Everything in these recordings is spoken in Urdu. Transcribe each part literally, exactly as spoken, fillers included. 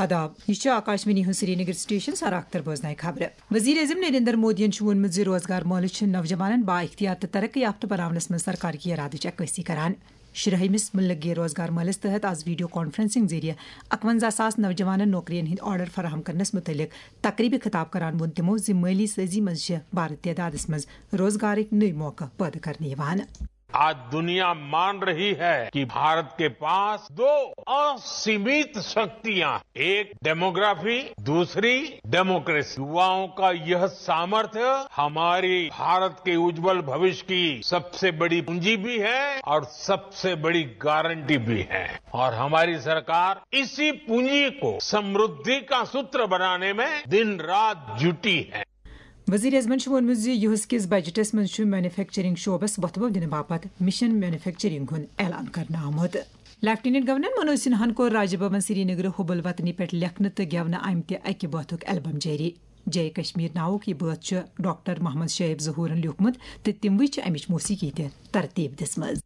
آداب یہ آکاشوانی ہند سری نگر سٹیشن سر اختر بوزنائے خبر وزیر اعظم نریندر مودین وونمت روزگار مول نوجوانن با اختیار تو ترقی یافتہ بناونس من سرکار کی ارادچ عکاسی کران شرہمس ملک گیر روزگار مالس تحت آز ویڈیو کانفرنسنگ ذریعہ اکونزہ ساس نوجوانن نوکرین ہند آرڈر فراہم کرنس متعلق تقریبی خطاب کران وون تمو زِ مالی سازی مز بھارت تعدادس مز روزگارک نئی موقع پیدا کرنے یوان۔ آج دنیا مان رہی ہے کہ بھارت کے پاس دو اسیمت شکتیاں، ایک ڈیموگرافی، دوسری ڈیموکریسی۔ یواؤں کا یہ سامرتھ ہماری بھارت کے اجول بھوشیہ کی سب سے بڑی پونجی بھی ہے اور سب سے بڑی گارنٹی بھی ہے، اور ہماری سرکار اسی پونجی کو سمردھی کا ستر بنانے میں دن رات جٹی ہے۔ وزیر اعظم وونمت زِ یہس کس بجٹس مز مینوفیکچرنگ شعبس وتبو دن باپت مشن مینوفیکچرنگ ہند اعلان کرنا آمت۔ لیفٹیننٹ گورنر منوج سنہن کور راج بھون سری نگر حب الوطنی پہ لکھنہ تو گیونہ آمتہ اکہ بٲتھُک ایلبم جاری۔ جے کشمیر ناوک یہ بٲتھ ڈاکٹر محمد شعیب ظہورن لیوکھمت تو تموی امچ موسیقی تہ ترتیب دژمٕژ۔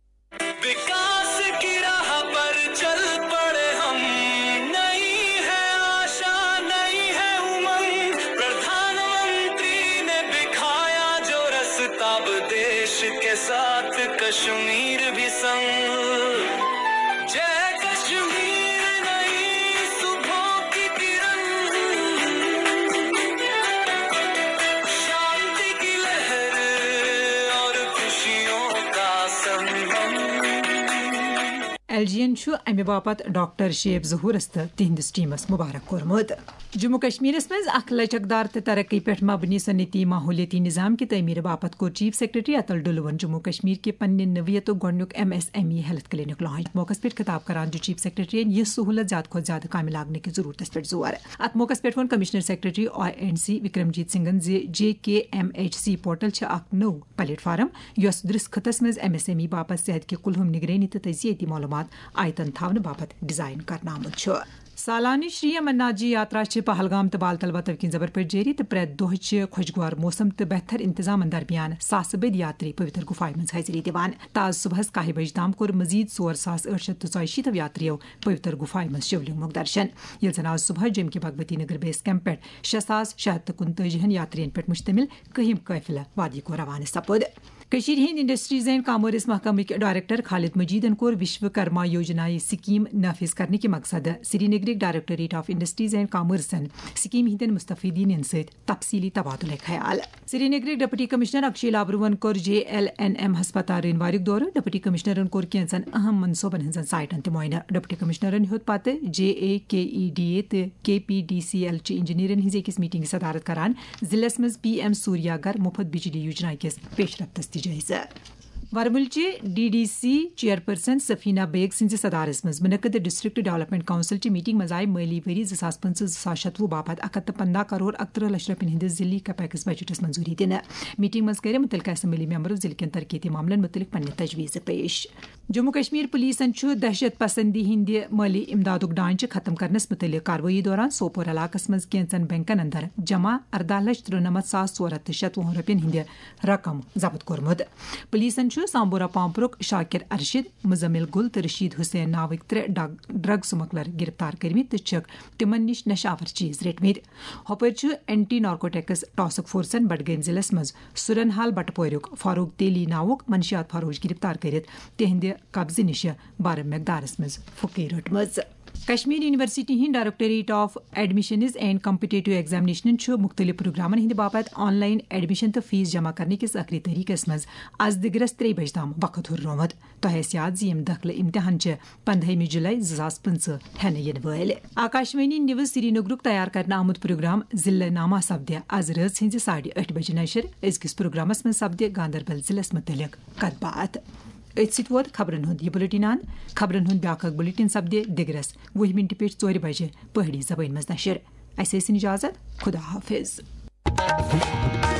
کے ساتھ کشمیر بھی سنگ، جے کشمیر نئی صبح کی کرن، شانتی کی لہر اور خوشیوں کا سنگم۔ ایل جی این امہ باپت ڈاکٹر شعیب ظہورس تو تہندس ٹیمس مبارک کورمت۔ جموں کشمیرس مز اخ لچکدار تو ترقی پہ مبنی صنعتی ماحولیاتی نظام کی تعمیر باپت کور چیف سیکرٹری اتل ڈلون جموں کشمیر کے پنہ نوعیت گۄڈنیُک M S M E health clinic launch. موقع پہ خطاب کران چیف سیکرٹری یہ سہولت زیادہ کھت زیادہ کامہ لاگنے کی ضرورت پہ زور۔ ات موقع پہ وون commissioner secretary I and C Vikramjit سنگھن زِ جے کے ایم ایچ سی پورٹل چھ اخ نو پلیٹ فارم یس درس خطس مز ایم ایس ایم ای باپت صحت کے کلہم نگرانی تو تجزیاتی معلومات آیتن تھاونہ باپت ڈیزائن کرنا آمت۔ سالانہ شری امرناتھ جی یاترا پہلگام تو بالتل وتو کن زبر پہ جاری تو پریت دہ خوشگوار موسم تو بہتر انتظام درمیان ساسہ بد یاتری پوتر گفائہ مز حاضری دان۔ تاز صبح کاہ بج تام کور مزید ژور ساس ٲٹھ شیٚتھ تہٕ ژۄیہِ شیٖتھ یاتریو پوتر گفائہ مز شیولنگُک درشن، ییٚلہِ زن آز صبح جم کے بھگوتی نگر بیس کیمپ پہ شےٚ ساس شےٚ ہتھ تہٕ کُنتٲجی یاترین پہ مشتمل کہم قافلہ وادی کو روانہ سپد۔ کشیر ہند انڈسٹریز اینڈ کامرس محکمک ڈائریکٹر خالد مجیدن کور وشوکرما یوجنا سکیم نافذ کرنے کے مقصد سری نگرک ڈائریکٹوریٹ آف انڈسٹریز اینڈ کامرسن سکیم ہندین مستفیدین ست تفصیلی تبادلہ خیال۔ سری نگرک ڈپٹی کمشنر اکشے لابرون کور جے ایل این ایم ہسپتال رینوارک دورہ۔ ڈپٹی کمشنرن کور کینژن اہم منصوبن ہنزن سائٹن تہ معائنہ۔ ڈپٹی کمشنرن ہیوت پتہ جے اے کے ای ڈی اے تو کے پی ڈی سی ایل چہ انجینئرن ہز اکس میٹنگ صدارت کران ضلع مز پی ایم سوریا گر مفت بجلی یوجنا کس پیش رفتس تہ جائزہ۔ ورملچہ D D C chairperson Safina Baig سز صدارت مز منعقد ڈسٹرکٹ ڈیولپمنٹ کونسل چہ میٹنگ مز آئی مالی وری زٕ ساس پنژہ زٕ ساس شتوُہ باپت اکھ ہتھ تہٕ پندہ کروڑ اکترہ لچھ رۄپین ہندس ضلعی کیپیکس بجٹس منظوری دن۔ میٹنگ مز کر متعلقہ اسمبلی ممبرو ضلع کن ترقیتی معاملن متعلق پنہ تجویز پیش۔ جموں کشمیر پولیسن دہشت پسندی ہند مالی امدادک ڈانچہ ختم کرنس متعلق کاروٲیی دوران سوپور علاقس مز کینژن بینکن اندر جمع اردہ لچھ ترنمتھ ساس ژور ہتھ شتوہ رۄپین ہند رقم ضبط کورمت۔ پولیسن سامبورہ پامپرک شاکر ارشد، مزمل گل تو رشید حسین ناوک ترے ڈرگ سمگلر گرفتار کرمت تو تمن نش نشاور چیز رٹمت۔ ہوپر اینٹی نارکوٹکس ٹاسک فورسن بڈگام ضلع مز سورنحال بٹپورک فاروق تیلی ناوک منشیات فروش گرفتار کرت تہند قبضہ نش بار مقدارس مز پھکی رٹمژ۔ کشمیر یونیورسٹی ہند directorate of admissions and competitive examination مختلف پروگرامن ہند باپت آن لائن ایڈمشن تو فیس جمع کرنے کس آخری طریقس مز آز دگرس ترے بج تام وقت ہررومت۔ تہ یاد زِ یم داخلہ امتحان پندہمہ جولائی زٕ ساس پٕنژٕہ ہینہ ین وٲلۍ۔ آکاشوانی نیوز سری نگرک تیار کرنہ آمت پروگرام ضلع نامہ سپدِ آز رٲژ ہنزِ ساڑِ ٲٹھ بجے نشر۔ أزکِس پروگرامس مز سپدِ گاندربل ضلعس متعلق کتھ باتھ۔ ات ست ووت خبرن ہند یہ بلیٹن ان خبرن ہند بیاکھ بلیٹن سپدِ دگرس وُہ منٹ پیٹھ ژورِ بجے پہاڑی زبان مز نشر۔ اسہِ ٲسِن اجازت، خدا حافظ۔